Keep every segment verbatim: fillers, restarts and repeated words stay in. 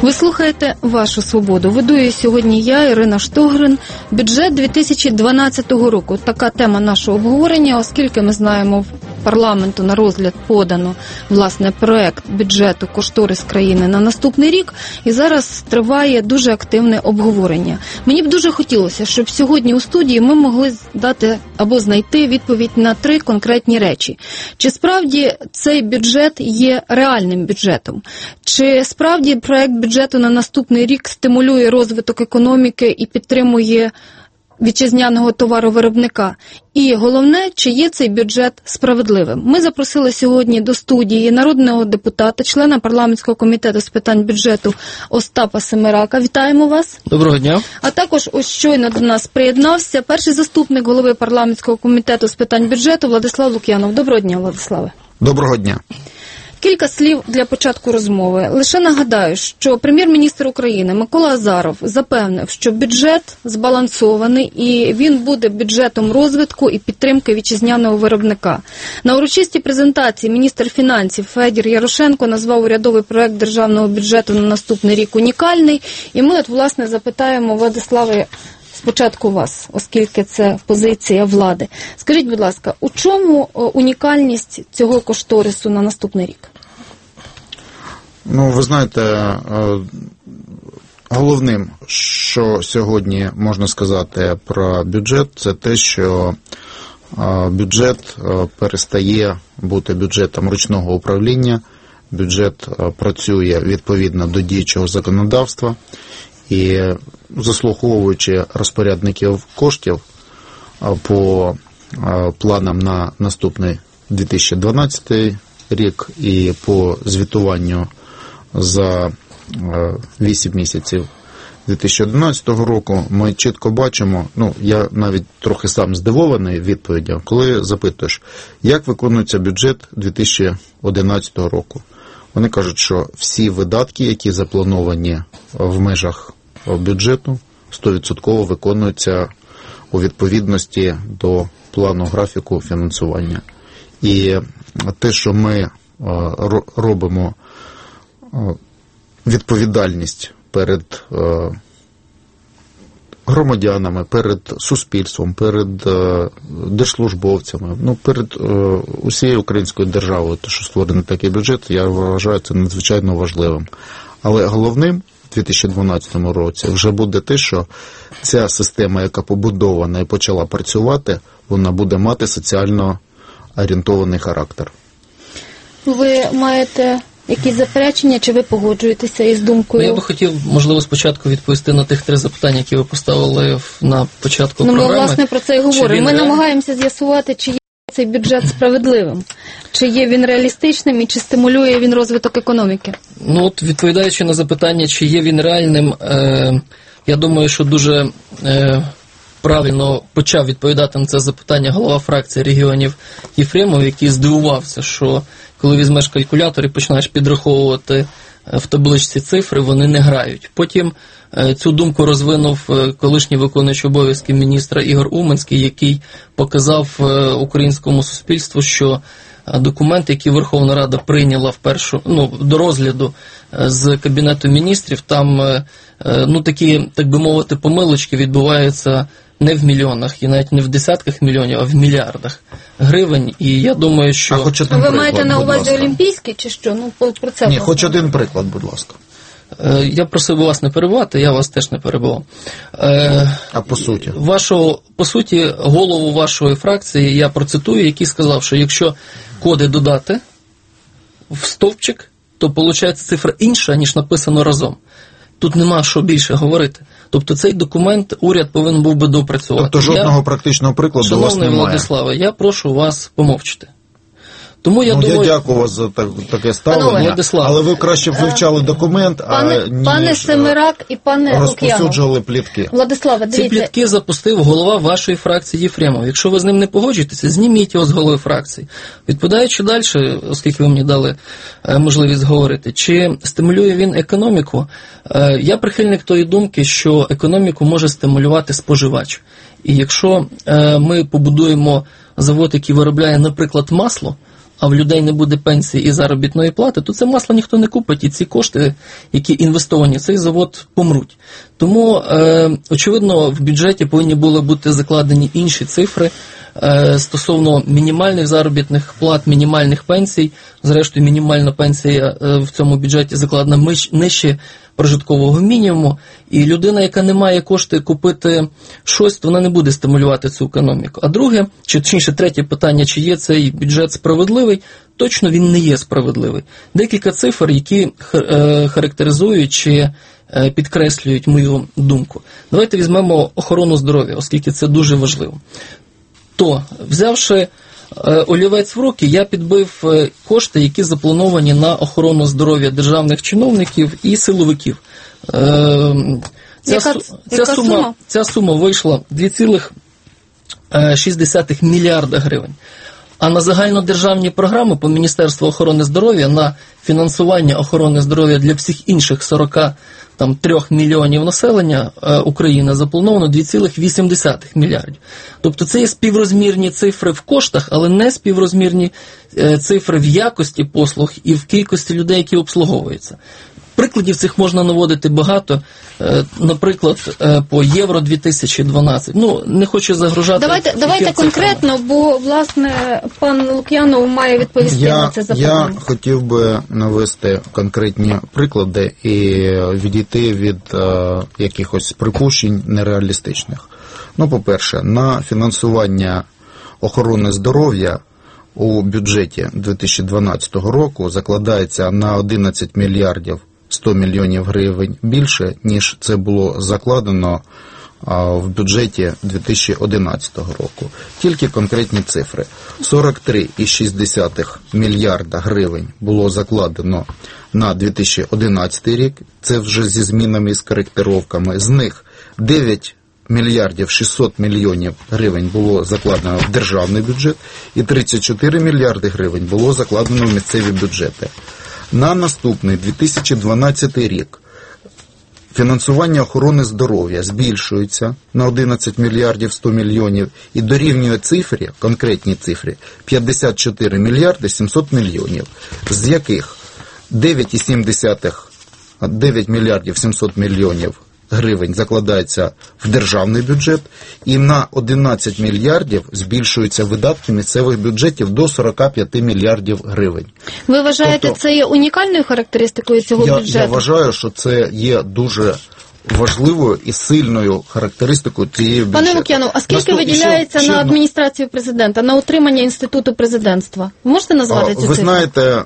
Ви слухаєте «Вашу свободу». Веду її сьогодні я, Ірина Штогрин. Бюджет дві тисячі дванадцятого року. Така тема нашого обговорення, оскільки ми знаємо, в парламенту на розгляд подано, власне, проект бюджету кошторис країни на наступний рік. І зараз триває дуже активне обговорення. Мені б дуже хотілося, щоб сьогодні у студії ми могли дати або знайти відповідь на три конкретні речі. Чи справді цей бюджет є реальним бюджетом? Чи справді проект бюджету на наступний рік стимулює розвиток економіки і підтримує вітчизняного товаровиробника? І головне, чи є цей бюджет справедливим? Ми запросили сьогодні до студії народного депутата, члена парламентського комітету з питань бюджету Остапа Семерака. Вітаємо вас. Доброго дня. А також ось щойно до нас приєднався перший заступник голови парламентського комітету з питань бюджету Владислав Лук'янов. Доброго дня, Владиславе. Доброго дня. Кілька слів для початку розмови. Лише нагадаю, що прем'єр-міністр України Микола Азаров запевнив, що бюджет збалансований і він буде бюджетом розвитку і підтримки вітчизняного виробника. На урочистій презентації міністр фінансів Федір Ярошенко назвав урядовий проект державного бюджету на наступний рік унікальний. І ми от, власне, запитаємо Владиславе спочатку вас, оскільки це позиція влади. Скажіть, будь ласка, у чому унікальність цього кошторису на наступний рік? Ну, ви знаєте, головним, що сьогодні можна сказати про бюджет, це те, що бюджет перестає бути бюджетом ручного управління, бюджет працює відповідно до діючого законодавства, і заслуховуючи розпорядників коштів по планам на наступний дві тисячі дванадцятий рік і по звітуванню за вісім місяців дві тисячі одинадцятого року, ми чітко бачимо, ну, я навіть трохи сам здивований відповіддю, коли запитуєш, як виконується бюджет дві тисячі одинадцятого року. Вони кажуть, що всі видатки, які заплановані в межах бюджету, сто відсотків виконуються у відповідності до плану графіку фінансування. І те, що ми робимо відповідальність перед громадянами, перед суспільством, перед держслужбовцями, ну, перед усією українською державою, те, що створений такий бюджет, я вважаю це надзвичайно важливим. Але головним у дві тисячі дванадцятому році вже буде те, що ця система, яка побудована і почала працювати, вона буде мати соціально орієнтований характер. Ви маєте якісь заперечення, чи ви погоджуєтеся із думкою? Ну, я би хотів, можливо, спочатку відповісти на тих три запитання, які ви поставили на початку ну, програми. Ми, власне, про це і говоримо. Ми намагаємося з'ясувати, чи є цей бюджет справедливим, чи є він реалістичним і чи стимулює він розвиток економіки. Ну, от, відповідаючи на запитання, чи є він реальним, е, я думаю, що дуже е, правильно почав відповідати на це запитання голова фракції регіонів Єфремов, який здивувався, що коли візьмеш калькулятор і починаєш підраховувати в табличці цифри, вони не грають. Потім цю думку розвинув колишній виконуючий обов'язки міністра Ігор Уманський, який показав українському суспільству, що документи, які Верховна Рада прийняла в першу, ну, до розгляду з Кабінету міністрів, там, ну, такі, так би мовити, помилочки відбуваються не в мільйонах і навіть не в десятках мільйонів, а в мільярдах гривень. І я думаю, що... А хоч один ви приклад, маєте на увазі ласка. олімпійські чи що? Ну, про це. Ні, хоч один приклад, будь ласка. Я просив вас не перебивати, я вас теж не перебивав. А по суті? Вашого, по суті, голову вашої фракції я процитую, який сказав, що якщо коди додати в стовпчик, то виходить цифра інша, ніж написано разом. Тут нема що більше говорити. Тобто цей документ уряд повинен був би допрацювати. Тобто жодного я, практичного прикладу у вас немає? Шановний Владиславе, я прошу вас помовчати. Тому я ну, думаю... Я дякую вас за так, таке ставлення, але ви краще б вивчали документ, пане, а ніж пане Семерак і пане розповсюджували плітки. Владиславе, дивіться. Ці плітки запустив голова вашої фракції Єфремов. Якщо ви з ним не погоджуєтеся, зніміть його з голови фракції. Відповідаючи далі, оскільки ви мені дали можливість говорити, чи стимулює він економіку, я прихильник тої думки, що економіку може стимулювати споживач. І якщо ми побудуємо завод, який виробляє, наприклад, масло, а в людей не буде пенсії і заробітної плати, то це масло ніхто не купить, і ці кошти, які інвестовані в цей завод, помруть. Тому, е, очевидно, в бюджеті повинні були бути закладені інші цифри е, стосовно мінімальних заробітних плат, мінімальних пенсій. Зрештою, мінімальна пенсія е, в цьому бюджеті закладена миш, нижче прожиткового мінімуму, і людина, яка не має кошти купити щось, то вона не буде стимулювати цю економіку. А друге, чи точніше третє питання, чи є цей бюджет справедливий, точно він не є справедливий. Декілька цифр, які характеризують чи підкреслюють мою думку. Давайте візьмемо охорону здоров'я, оскільки це дуже важливо. То, взявши олівець в руки, я підбив кошти, які заплановані на охорону здоров'я державних чиновників і силовиків. Ця, яка, ця, яка сума, сума? ця сума вийшла два цілих шість десятих мільярда гривень. А на загальнодержавні програми по Міністерству охорони здоров'я на фінансування охорони здоров'я для всіх інших сорок три мільйонів населення е, України заплановано два цілих вісім десятих мільярдів. Тобто це є співрозмірні цифри в коштах, але не співрозмірні е, цифри в якості послуг і в кількості людей, які обслуговуються. Прикладів цих можна наводити багато, наприклад, по Євро дві тисячі дванадцять. Ну, не хочу загружати. Давайте, давайте конкретно, бо, власне, пан Лук'янов має відповісти я, на це запитання. Я хотів би навести конкретні приклади і відійти від е, якихось припущень нереалістичних. Ну, по-перше, на фінансування охорони здоров'я у бюджеті дві тисячі дванадцятого року закладається на одинадцять мільярдів сто мільйонів гривень більше, ніж це було закладено в бюджеті дві тисячі одинадцятого року. Тільки конкретні цифри. сорок три цілих шість десятих мільярда гривень було закладено на дві тисячі одинадцятий рік, це вже зі змінами і з коректировками. З них дев'ять мільярдів шістсот мільйонів гривень було закладено в державний бюджет і тридцять чотири мільярди гривень було закладено в місцеві бюджети. На наступний дві тисячі дванадцятий рік фінансування охорони здоров'я збільшується на одинадцять мільярдів сто мільйонів і дорівнює цифрі, конкретній цифрі, п'ятдесят чотири мільярди сімсот мільйонів, з яких дев'ять цілих сім десятих дев'ять мільярдів сімсот мільйонів гривень закладається в державний бюджет, і на одинадцять мільярдів збільшуються видатки місцевих бюджетів до сорок п'ять мільярдів гривень. Ви вважаєте, тобто, це є унікальною характеристикою цього я, бюджету? Я вважаю, що це є дуже важливою і сильною характеристикою цієї бюджету. Пане Лук'янов, а скільки Наступ... виділяється ще, на ще адміністрацію президента, на утримання інституту президентства? Ви можете назвати цю цифру? Ви знаєте,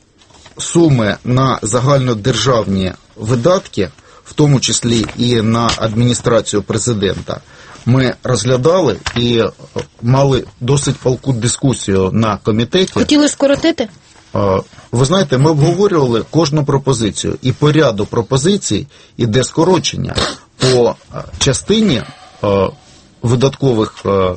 суми на загальнодержавні видатки, в тому числі і на адміністрацію президента, ми розглядали і мали досить палку дискусію на комітеті. Хотіли скоротити? Ви знаєте, ми обговорювали кожну пропозицію, і по ряду пропозицій іде скорочення. По частині видаткових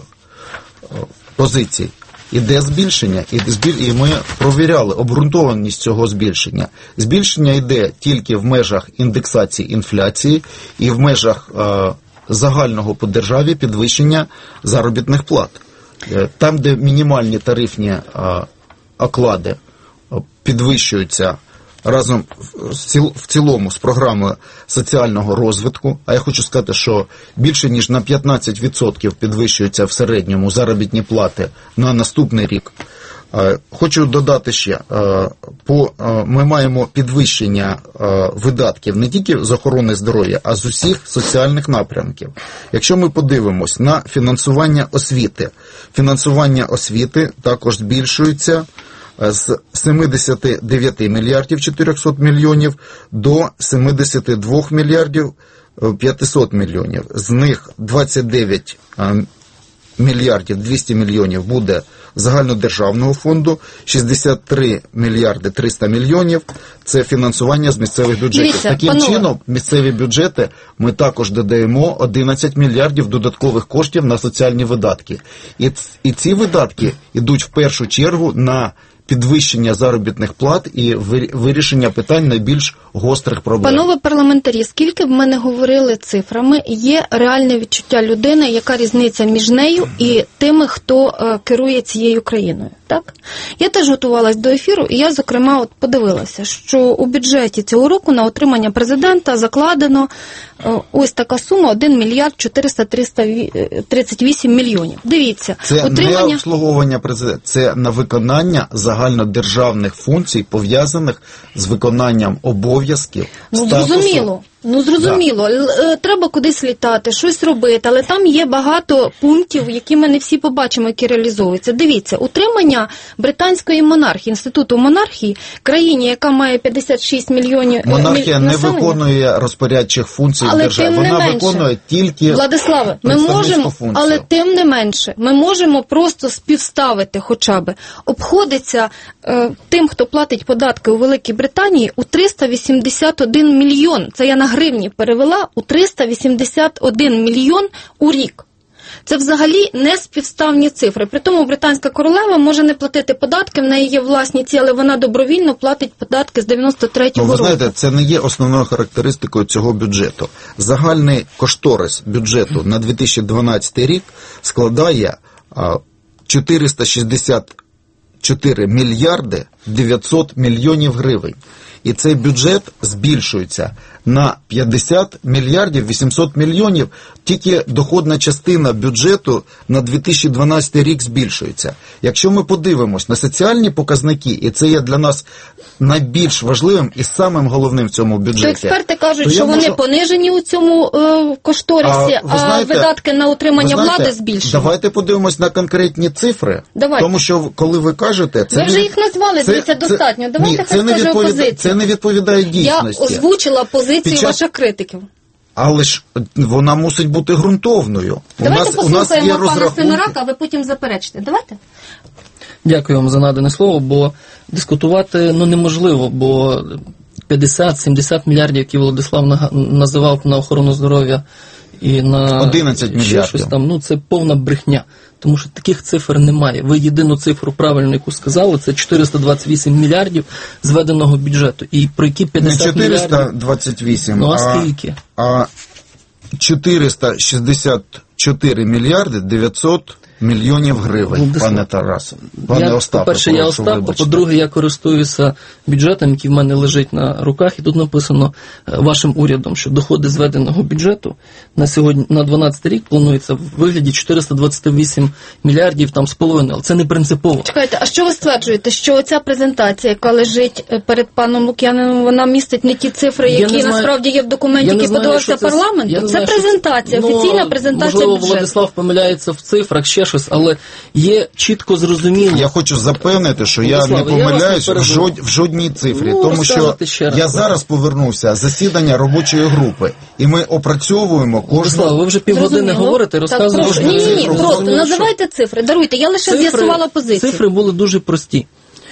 позицій іде збільшення, і ми провіряли обґрунтованість цього збільшення. Збільшення йде тільки в межах індексації інфляції і в межах е, загального по державі підвищення заробітних плат. Там, де мінімальні тарифні е, оклади підвищуються разом в цілому з програмою соціального розвитку, а я хочу сказати, що більше ніж на п'ятнадцять відсотків підвищуються в середньому заробітні плати на наступний рік. Хочу додати ще, по, ми маємо підвищення видатків не тільки з охорони здоров'я, а з усіх соціальних напрямків. Якщо ми подивимось на фінансування освіти, фінансування освіти також збільшується з сімдесят дев'ять мільярдів чотириста мільйонів до сімдесят два мільярдів п'ятсот мільйонів. З них двадцять дев'ять мільярдів двісті мільйонів буде загальнодержавного фонду, шістдесят три мільярди триста мільйонів – це фінансування з місцевих бюджетів. Дивіться, Таким панове. чином, місцеві бюджети ми також додаємо одинадцять мільярдів додаткових коштів на соціальні видатки. І, і ці видатки йдуть в першу чергу на підвищення заробітних плат і вирішення питань найбільш гострих проблем. Панове парламентарі, скільки б ми не говорили цифрами, є реальне відчуття людини, яка різниця між нею і тими, хто е, керує цією країною. Так? так? Я теж готувалась до ефіру, і я, зокрема, от подивилася, що у бюджеті цього року на отримання президента закладено ось така сума один мільярд чотириста тридцять вісім мільйонів. Дивіться, це отримання... не обслуговування президента, це на виконання загальнодержавних функцій, пов'язаних з виконанням обов'язків, ну, статусу. Зрозуміло. Ну, зрозуміло, да. Треба кудись літати, щось робити, але там є багато пунктів, які ми не всі побачимо, які реалізовуються. Дивіться, утримання британської монархії, інституту монархії, країні, яка має п'ятдесят шість мільйонів Монархія міль... не виконує розпорядчих функцій але держави, вона менше, виконує тільки Владиславе, ми можемо, функцію. Але тим не менше, ми можемо просто співставити хоча б. Обходиться е, тим, хто платить податки у Великій Британії, у триста вісімдесят один мільйон. Це я на гривні перевела, у триста вісімдесят один мільйон у рік. Це взагалі не співставні цифри. При тому британська королева може не платити податки, в неї є власні ці, але вона добровільно платить податки з дев'яносто третього року. Ну, ви знаєте, це не є основною характеристикою цього бюджету. Загальний кошторис бюджету на дві тисячі дванадцятий рік складає чотириста шістдесят чотири мільярди дев'ятсот мільйонів гривень. І цей бюджет збільшується на п'ятдесят мільярдів вісімсот мільйонів, тільки доходна частина бюджету на дві тисячі дванадцятий рік збільшується. Якщо ми подивимось на соціальні показники, і це є для нас найбільш важливим і самим головним в цьому бюджеті. То експерти кажуть, то що вони можу... понижені у цьому е, кошторисі, а, знаєте, а видатки на утримання знаєте, влади збільшені. Давайте подивимось на конкретні цифри. Давайте. Тому що, коли ви кажете... Це ви вже не... їх назвали, дивіться, достатньо. Давайте ні, хай це не скаже відповідає, опозиція. Це не відповідає дійсності. Я озвучила позицію час... ваших критиків. Але ж вона мусить бути ґрунтовною. Давайте у нас, послухаємо у нас є пана розрахунки. Семерака, а ви потім заперечите. Давайте. Дякую вам за надане слово, бо дискутувати ну, неможливо, бо п'ятдесят-сімдесят мільярдів, які Владислав називав на охорону здоров'я і на одинадцять мільярдів. Щось там, ну це повна брехня, тому що таких цифр немає. Ви єдину цифру правильну, яку сказали, це чотириста двадцять вісім мільярдів зведеного бюджету. І про які п'ятдесят не мільярдів? чотириста двадцять вісім, ну, а, а скільки? А чотириста шістдесят чотири мільярди дев'ятсот мільйонів гривень, ну, пане Тарасе. Пане я, Остапе, по-перше, я Остап, а по-друге, я користуюся бюджетом, який в мене лежить на руках, і тут написано вашим урядом, що доходи зведеного бюджету на сьогодні, на дванадцятий рік планується в вигляді чотириста двадцять вісім мільярдів там з половиною, але це не принципово. Чекайте, а що ви стверджуєте, що ця презентація, яка лежить перед паном Лук'янином, вона містить не ті цифри, які знаю, насправді є в документі, який подавався парламенту? Це знаю, презентація, це, офіційна ну, презентація можливо, бюджету. Владислав помиляється в цифрах, ще щось, але є чітко зрозуміло. Я хочу запевнити, що Владислав, я не помиляюсь я в, жод, в жодній цифрі, ну, тому що я зараз повернувся з засідання робочої групи, і ми опрацьовуємо кожну... Владислав, ви вже півгодини говорите, розказуєте. Ні, ні, ні, просто називайте цифри, даруйте, я лише цифри, з'ясувала позицію. Цифри були дуже прості,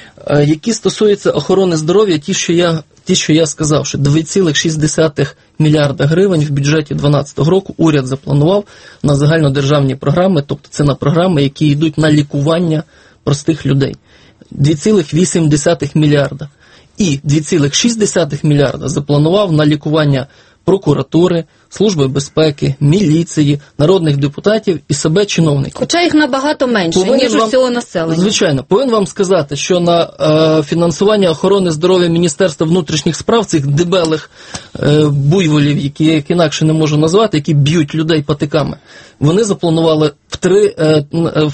які стосуються охорони здоров'я, ті, що я, ті, що я сказав, що два цілих шість десятих мільярда гривень в бюджеті дванадцятого року уряд запланував на загальнодержавні програми, тобто це на програми, які йдуть на лікування простих людей. два цілих вісім десятих мільярда. І два цілих шість десятих мільярда запланував на лікування прокуратури, Служби безпеки, міліції, народних депутатів і себе чиновників. Хоча їх набагато менше, повинен ніж вам, усього населення. Звичайно. Повинен вам сказати, що на е, фінансування охорони здоров'я Міністерства внутрішніх справ, цих дебелих е, буйволів, які я як інакше не можу назвати, які б'ють людей патиками, вони запланували в три, е,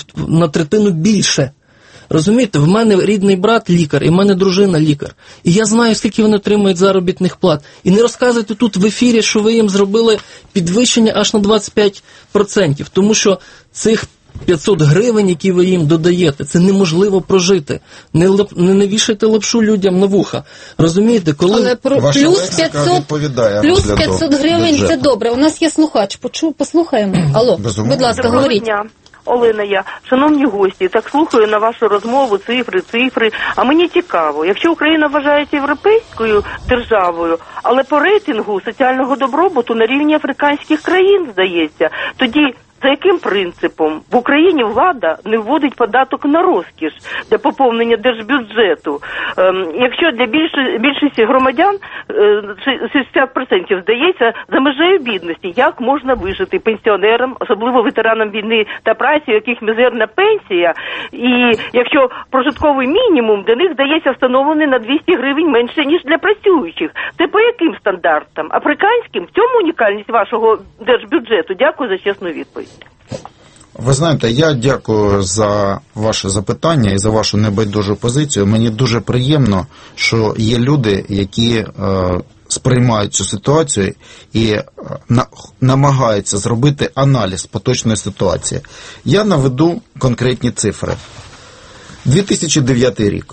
на третину більше. Розумієте, в мене рідний брат лікар, і в мене дружина лікар. І я знаю, скільки вони отримують заробітних плат. І не розказуйте тут в ефірі, що ви їм зробили підвищення аж на двадцять п'ять відсотків. Тому що цих п'ятсот гривень, які ви їм додаєте, це неможливо прожити. Не, лап, не навішайте лапшу людям на вуха. Розумієте, коли... Але про плюс п'ятсот, плюс п'ятсот гривень бюджету. Це добре. У нас є слухач. Почу, послухаємо. Алло, Безумовно. Будь ласка, Доброго говоріть. Дня. Олена я. Шановні гості, так слухаю на вашу розмову, цифри, цифри. А мені цікаво, якщо Україна вважається європейською державою, але по рейтингу соціального добробуту на рівні африканських країн, здається, тоді За яким принципом в Україні влада не вводить податок на розкіш для поповнення держбюджету? Ем, якщо для більш, більшості громадян е, шістдесят відсотків здається за межею бідності, як можна вижити пенсіонерам, особливо ветеранам війни та праці, у яких мізерна пенсія, і якщо прожитковий мінімум для них здається встановлений на двісті гривень менше, ніж для працюючих. Це по яким стандартам? Африканським? В цьому унікальність вашого держбюджету? Дякую за чесну відповідь. Ви знаєте, я дякую за ваше запитання і за вашу небайдужу позицію. Мені дуже приємно, що є люди, які е, сприймають цю ситуацію і е, на, намагаються зробити аналіз поточної ситуації. Я наведу конкретні цифри. дві тисячі дев'ятий рік.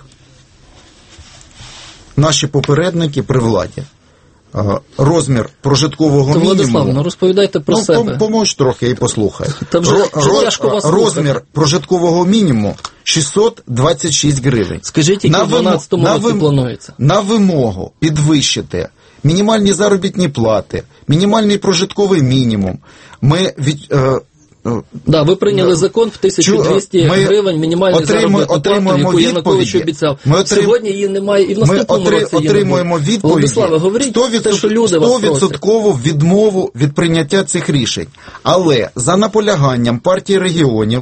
Наші попередники при владі. Розмір прожиткового мінімуму... Владислав, ну розповідайте про ну, себе. Помовч трохи і послухай. Та вже, Ро, вже ро, розмір прожиткового мінімуму шістсот двадцять шість гривень. Скажіть, який в дванадцятому році вим... планується? На вимогу підвищити мінімальні заробітні плати, мінімальний прожитковий мінімум. Ми від... Е, Да, ви прийняли закон в тисячу двісті гривень мінімальний заробітний плати, яку Янукович обіцяв. Отрим... Сьогодні її немає і в наступному ми році отримуємо відповіді. Владиславе, говоріть те, що люди вас просять. сто відсотків відмову від прийняття цих рішень. Але за наполяганням партії регіонів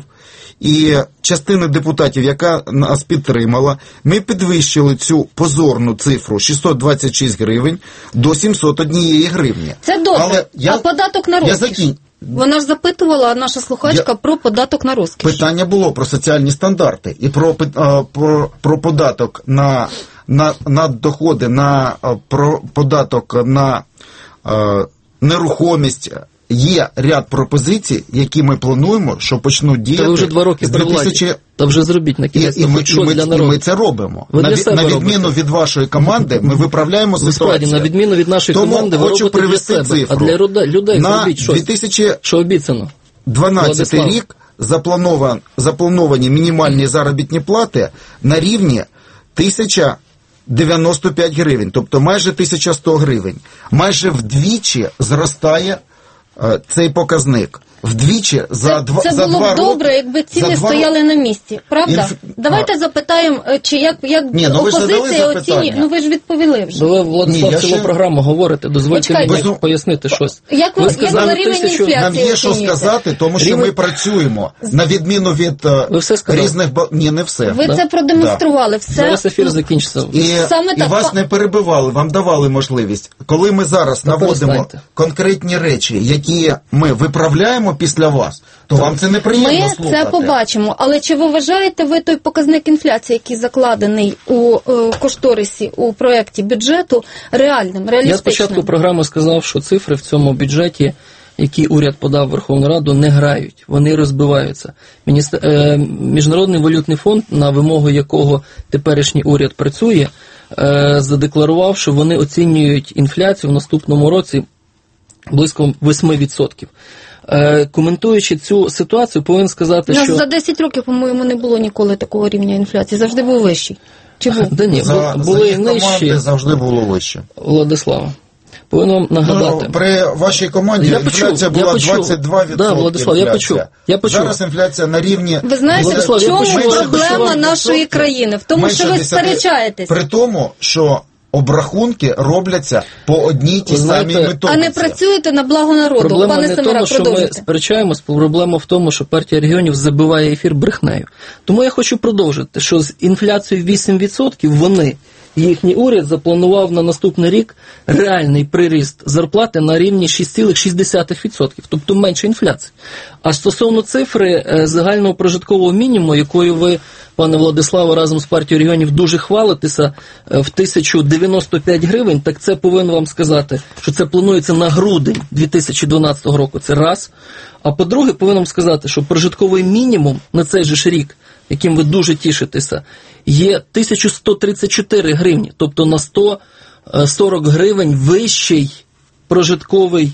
і частини депутатів, яка нас підтримала, ми підвищили цю позорну цифру шістсот двадцять шість гривень до сімсот один гривні. Це добре. Але я, а податок на розкіш? Закін... Вона ж запитувала, наша слухачка, я... про податок на розкіш. Питання було про соціальні стандарти і про, про, про податок на, на, на доходи, на про податок на е, нерухомість. Є ряд пропозицій, які ми плануємо, що почнуть діяти. Та ви вже два роки при владі. Та вже зробіть на кінець. І, і, ми, і, ми, і ми це робимо. Ви на, для себе на відміну робите. від вашої команди, ми виправляємо ви ситуацію. Справді, на відміну від нашої Тому команди, ви робите для себе. Цифру. А для людей на зробіть щось, дві тисячі що обіцяно. дванадцятий рік заплановані, заплановані мінімальні заробітні плати на рівні тисяча дев'яносто п'ять гривень, тобто майже тисяча сто гривень. Майже вдвічі зростає цей показник. Вдвічі за два роки. Це було б добре, роки, якби ціни стояли роки. На місці. Правда? Інф... Давайте а. запитаємо, чи як, як Ні, ну опозиція оцінює. Ну ви ж відповіли вже. Ви, Владислав, цілу ще... програму говорите, дозвольте мені Безу... пояснити щось. Як ви, сказали, як рівень тисячу... інфляції Нам є що сказати, тому що рівень... ми працюємо, на відміну від різних... Ні, не все. Ви да? це продемонстрували. Да. Все... Зараз ефір закінчиться. І, Саме і так... вас не перебивали, вам давали можливість. Коли ми зараз ну, наводимо перестаньте. конкретні речі, які ми виправляємо після вас, то вам це неприємно ми слухати. Ми це побачимо. Але чи ви вважаєте ви той показник інфляції, який закладений у е, кошторисі, у проєкті бюджету, реальним, реалістичним? Я спочатку програми сказав, що цифри в цьому бюджеті, які уряд подав в Верховну Раду, не грають, вони розбиваються. Міністр... Е, Міжнародний валютний фонд, на вимогу якого теперішній уряд працює, е, задекларував, що вони оцінюють інфляцію в наступному році близько вісім відсотків. Е, коментуючи цю ситуацію, повинен сказати, що... що... За десять років, по-моєму, не було ніколи такого рівня інфляції. Завжди був вищий. Чи був? Да ні, за, були і нижчі. Завжди було вище. Владислава, повинен вам нагадати. Ну, при вашій команді я інфляція почув, була двадцять два відсотки. Да, Владислав, я почув. Я почув. Зараз інфляція на рівні... Ви знаєте, Владислав, в чому почув. проблема нашої країни? В тому, що ви сперечаєтесь. При тому, що обрахунки робляться по одній тій самій методиці. А не працюєте на благо народу. Проблема Пане не в Семерак, тому, що продовжуйте. ми сперечаємось, проблема в тому, що партія регіонів забиває ефір брехнею. Тому я хочу продовжити, що з інфляцією вісім відсотків вони, їхній уряд запланував на наступний рік реальний приріст зарплати на рівні шість цілих шість десятих відсотка, тобто менше інфляції. А стосовно цифри загального прожиткового мінімуму, якою ви, пане Владиславе, разом з партією регіонів дуже хвалитеся, в тисячу дев'яносто п'ять гривень, так це повинен вам сказати, що це планується на грудень дві тисячі дванадцятого року, це раз. А по-друге, повинен вам сказати, що прожитковий мінімум на цей же ж рік, яким ви дуже тішитеся, є тисяча сто тридцять чотири гривні, тобто на сто сорок гривень вищий прожитковий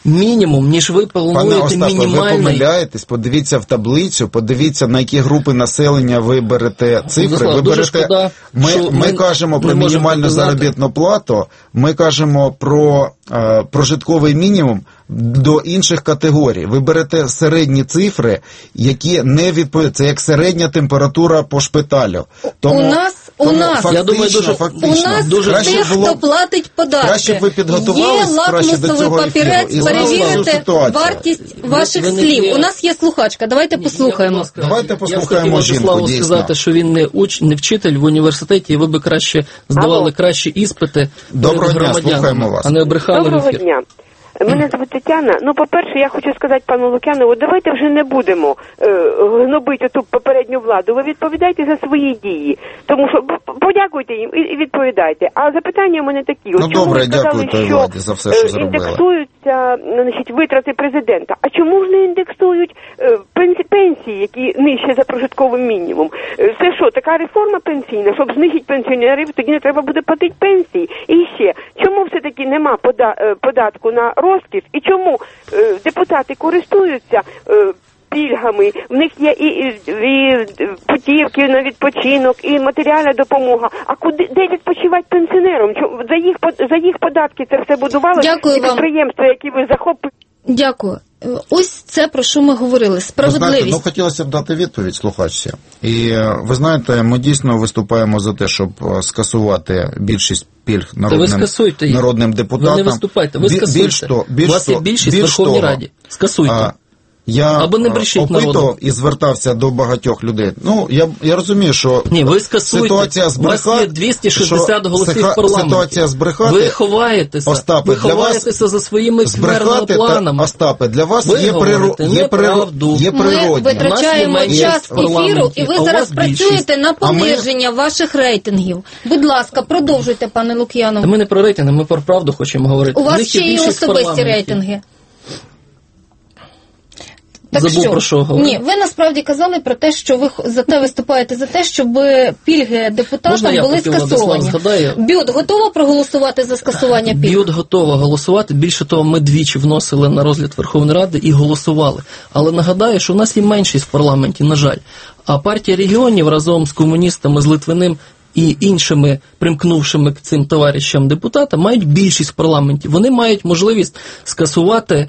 мінімум, ніж ви Пане плануєте Остапе, ви мінімальний. помиляєтесь, подивіться в таблицю, подивіться, на які групи населення ви берете цифри. Владислав, Ви дуже берете... шкода, ми, що ми ми кажемо не про можемо мінімальну показати. заробітну плату, ми кажемо про е, прожитковий мінімум до інших категорій. Ви берете середні цифри, які не відповідають. Це як середня температура по шпиталю. Тому, у нас, у тому нас, фактично, я думаю, дуже- фактично, у нас дуже краще тих, було хто платить податки. краще б ви підготувались Є краще до лакмусовий цього ефіру папірець, і знали цю перевірити ситуацію. вартість ваших ви не слів. є- У нас є слухачка, давайте Ні, послухаємо. я, будь ласка, Давайте я послухаємо хотів жінку, Владиславу дійсно. сказати, що він не уч, не вчитель в університеті, і ви би краще здавали Алло. кращі іспити Доброго перед дня, громадянами, слухаємо вас. а не обрехали в Доброго ефір. дня. Мене звуть Тетяна. Ну, по-перше, я хочу сказати пану Лук'янову, давайте вже не будемо е, гнобити ту попередню владу. Ви відповідайте за свої дії. Тому що б- подякуйте їм і і відповідайте. А запитання у мене такі. От Ну, чому добре, ви сказали, дякую той що владі за все, що е, зробила. індексуються, значить, витрати президента? А чому ж не індексують е, пенсі- пенсії, які нижче за прожитковий мінімум? Е, Це що, така реформа пенсійна? Щоб знизити пенсіонерів, тоді не треба буде платити пенсії. І ще, чому все-таки нема пода- е, податку на розкіш? І чому е, депутати користуються е, пільгами? В них є і, і, і путівки на відпочинок, і матеріальна допомога. А куди, де відпочивати пенсіонерам? Чому- За їх, под- за їх податки це все будувалося? Дякую І вам. підприємства, які ви захопили. Дякую. Е, Ось це, про що ми говорили. Ви знаєте, Справедливість. ну хотілося б дати відповідь слухачці. І е, ви знаєте, ми дійсно виступаємо за те, щоб е, скасувати більшість пільг Та ви народним, скасуйте їх. народним депутатам. Ви не виступайте, ви Бі- скасуйте. Більш то, більш У вас є то- більшість в більш Верховній того, Раді. Скасуйте. а, Я Або не е, брешіть опитував народу. і звертався до багатьох людей. Ну, я, я розумію, що Ні, ви скасуйте. ситуація У вас збрехати, є двісті шістдесят голосів в парламенті. Ситуація збрехати, Ви ховаєтеся. Остапе, ви для вас ховаєтеся за своїми хмерними збрехати, планами. та, Остапе, для вас Ви є, приру, говорите є, приру, неправду. є Ми природні. витрачаємо У нас є час меншість в парламенті, ефіру, і ви а у зараз вас більшість. працюєте на А ми- пониження ваших рейтингів. Будь ласка, продовжуйте, пане Лук'янов. Та ми не про рейтинги, ми про правду хочемо говорити. У В вас них ще є є більшість в особисті парламенті. рейтинги. Забув, про що говорити. Ні, ви насправді казали про те, що ви х- за те виступаєте за те, щоб пільги Можна депутатам я були поки Владислав скасовані. згадає? Бют готова проголосувати за скасування пільг? Б'ют готова голосувати. Більше того, ми двічі вносили на розгляд Верховної Ради і голосували. Але нагадаю, що у нас є меншість в парламенті, на жаль. А партія регіонів разом з комуністами, з Литвиним і іншими примкнувшими к цим товаришам депутатам мають більшість в парламенті. Вони мають можливість скасувати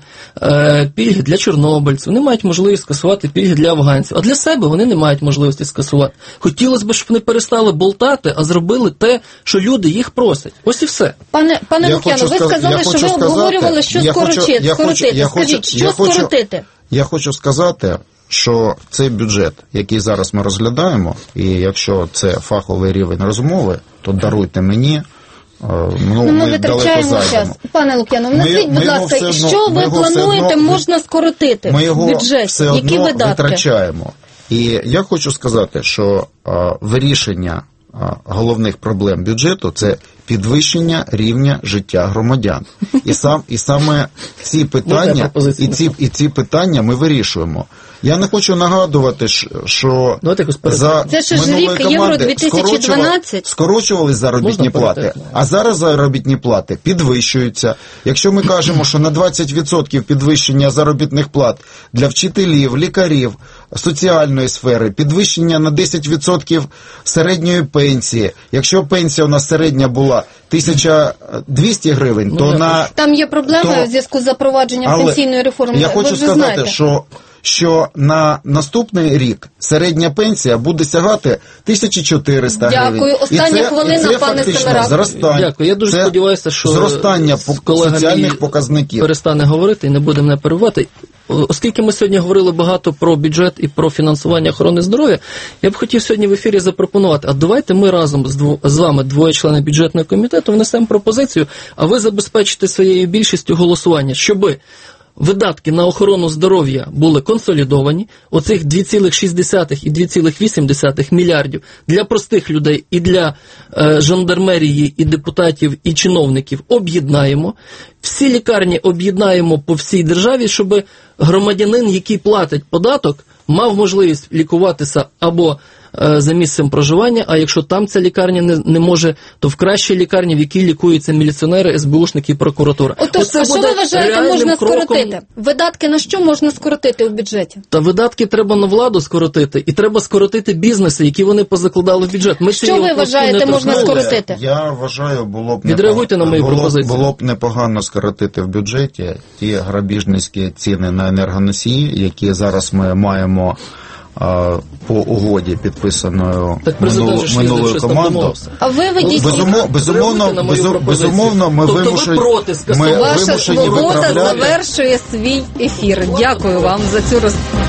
е, пільги для чорнобильців, вони мають можливість скасувати пільги для афганців. А для себе вони не мають можливості скасувати. Хотілося б, щоб вони перестали болтати, а зробили те, що люди їх просять. Ось і все. Пане, пане Я Лук'яно, хочу ви сказ- сказали, я що хочу ви сказати- обговорювали, що я хочу- скорочити. я хочу- скоротити. я хочу- Скажіть, що я хочу- скоротити? Я хочу сказати, що цей бюджет, який зараз ми розглядаємо, і якщо це фаховий рівень розмови, то даруйте мені, е, ну, Ну, ми ми далеко витрачаємо час. зайдемо. Пане Лук'яно, Ми- назвіть, ми будь його ласка, все одно- що ми ви його все плануєте, одно- можна скоротити Ми його в бюджеті? все Які одно видатки? витрачаємо. І я хочу сказати, що а, вирішення а, головних проблем бюджету – це підвищення рівня життя громадян. І, сам, і саме ці питання, пропозицію? і ці, і ці питання ми вирішуємо. Я не хочу нагадувати, що- що Давайте якось перед- за Це ж минулої рік Євро команди дві тисячі дванадцять. скорочували- скорочувались заробітні Можна плати, паритетно? а зараз заробітні плати підвищуються. Якщо ми кажемо, що на двадцять відсотків підвищення заробітних плат для вчителів, лікарів, соціальної сфери, підвищення на десять відсотків середньої пенсії. Якщо пенсія у нас середня була тисяча двісті гривень, Ну, то я на... Там є проблеми то- в зв'язку з запровадженням Але пенсійної реформи. я Ви хочу вже сказати, знаєте. що, що на наступний рік середня пенсія буде сягати тисяча чотириста гривень. Дякую. І Остання це- хвилина, і це пане фактично Семерак. зростання. Дякую. Я дуже Це сподіваюся, що зростання з по- колегами соціальних показників. перестане говорити і не буде мене перебивати. О- Оскільки ми сьогодні говорили багато про бюджет і про фінансування охорони здоров'я, я б хотів сьогодні в ефірі запропонувати, а давайте ми разом з, дво, з вами, двоє членів бюджетного комітету, внесемо пропозицію, а ви забезпечите своєю більшістю голосування, щоби видатки на охорону здоров'я були консолідовані, оцих дві цілих шість десятих і дві цілих вісім десятих мільярдів для простих людей і для е, жандармерії, і депутатів, і чиновників об'єднаємо, всі лікарні об'єднаємо по всій державі, щоб громадянин, який платить податок, мав можливість лікуватися або е, за місцем проживання, а якщо там ця лікарня не, не може, то в кращій лікарні, в якій лікуються міліціонери, ес бе у-шники і прокуратура. Отож, Оце а що буде ви вважаєте реальним можна кроком. скоротити? Видатки на що можна скоротити у бюджеті? Та видатки треба на владу скоротити, і треба скоротити бізнеси, які вони позакладали в бюджет. Ми Що цієї ви площини вважаєте не можна торкнулися. скоротити? Я вважаю, було б Відреагуйте на мої було, пропозиції. було б непогано скоротити в бюджеті ті грабіжницькі ціни на енергоносії, які зараз ми маємо а, по угоді підписаною Так президент минуло, же ж минулою їздив, щось там командою. домовився. А ви ведіть Безумов, безумовно, Реагуйте на мою безу- пропозицію. безумовно, ми Тобто ви вимушені, проти ми скасування? Ваша вимушені свобода виправляти. завершує свій ефір. Дякую вам за цю роз...